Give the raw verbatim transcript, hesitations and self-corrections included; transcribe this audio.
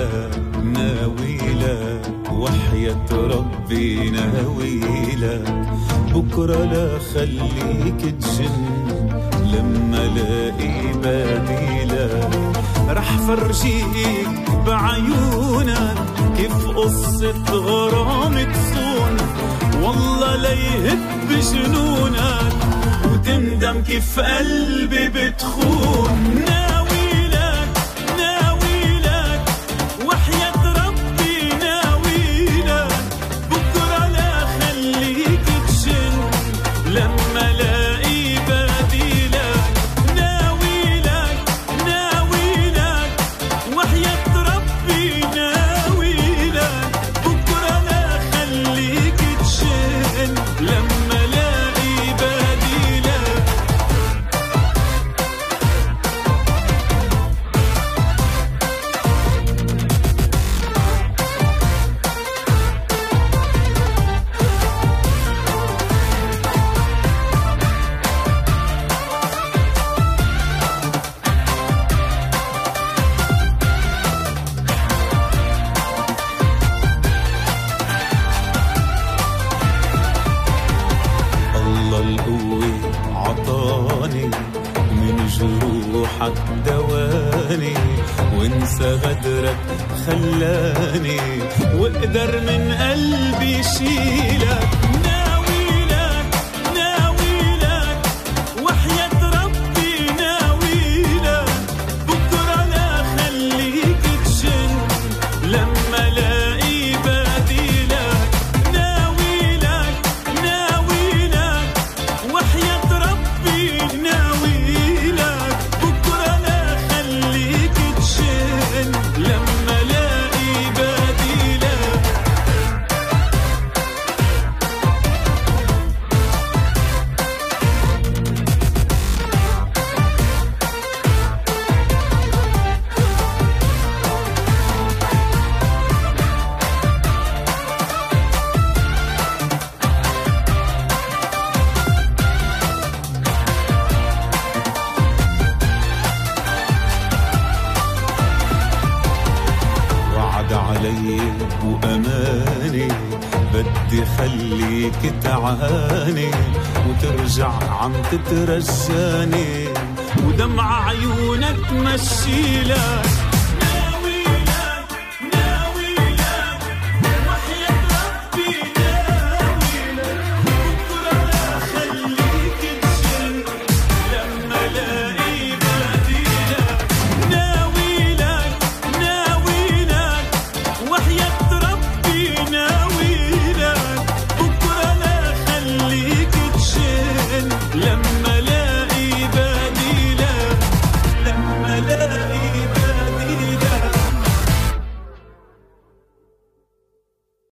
لك ناوي لك وحياة ربي ناوي لك بكرة لا خليك تجن لما لاقي بديلك رح فرجيك بعيونك كيف قصة غرام تصون والله لا يهب بجنونك وتندم كيف قلبي بتخون ناوي لك ناوي لك وحياة ربي ناوي لك بكرة لا خليك تجن لما لاقي بديلك ناوي لك ناوي لك وحياة ربي ناوي لك بكرة لا خليك تجن لما لاقي بديلك الله القوة عطاني من جروحك دواني وانسى غدرك خلاني واقدر من قلبي شيلك ناوي لك ناوي لك وحياة ربي ناوي لك بكرة لا خليك تجن لما لاقي بديلك ناوي لك ناوي لك وحياة ربي ناوي لك بكرة لا خليك تجن لما لاقي بديلك وعد علي وأماني بدي خليك تعاني وترجع عم تترجاني ودمع عيونك مشيلك